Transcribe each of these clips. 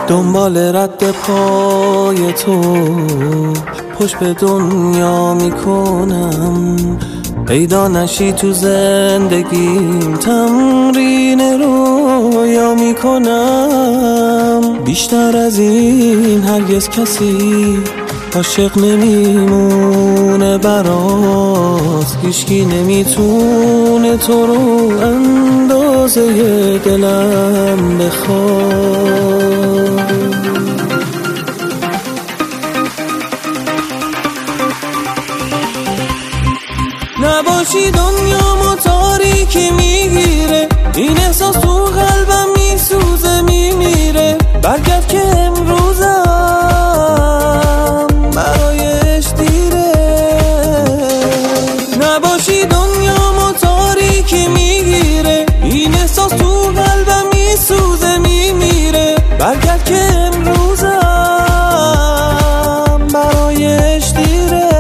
دنبال رد پای تو پشت به دنیا میکنم، پیدا نشی تو زندگیم تمرین رویا میکنم. بیشتر از این هرگز کسی عاشق نمیمونه برات، هیچکی نمیتونه تو رو اندازه دلم بخواد. نباشی دنیامو تاریکی میگیره، این احساس تو قلبم میسوزه میمیره. برگرد که امروزم برایش دیره. نباشی دنیامو تاریکی میگیره، این احساس تو قلبم میسوزه میمیره. برگرد که امروزم برایش دیره.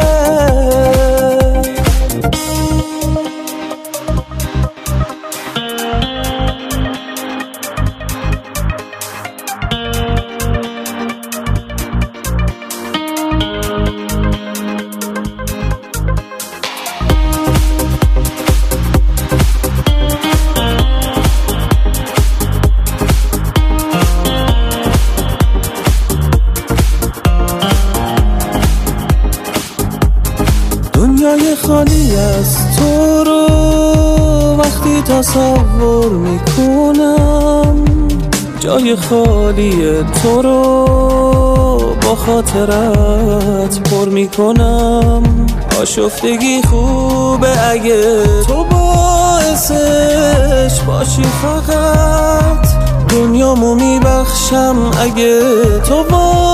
دنیای خالی از تو رو وقتی تصور میکنم، جای خالی تو رو با خاطرت پر میکنم. آشفتگی خوبه اگه تو باعثش باشی، فقط دنیامو میبخشم اگه تو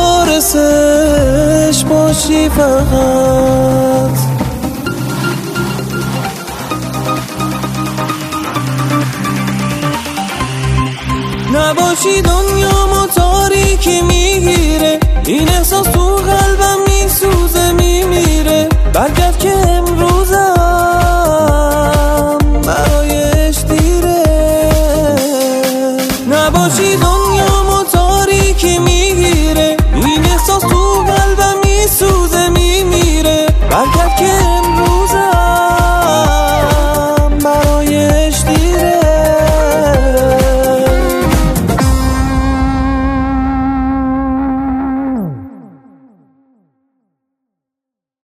وارثش باشی فقط. نباشی دنیامو تاریکی میگیره، این احساس تو قلبم میسوزه میمیره. برگرد که امروزم برایش دیره. نباشی